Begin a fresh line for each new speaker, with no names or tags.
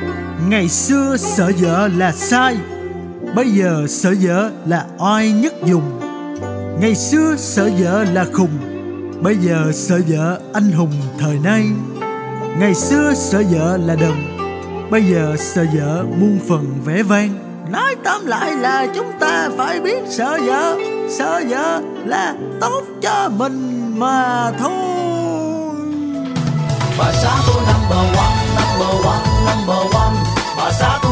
Ngày xưa sợ vợ là sai, bây giờ sợ vợ là oai nhất dùng. Ngày xưa sợ vợ là khùng, bây giờ sợ vợ anh hùng thời nay. Ngày xưa sợ vợ là đần, bây giờ sợ vợ muôn phần vẻ vang. Nói tóm lại là chúng ta phải biết sợ vợ. Sợ vợ là tốt cho mình mà thôi.
Bà xã tôi number one, number one, number one. Bà xã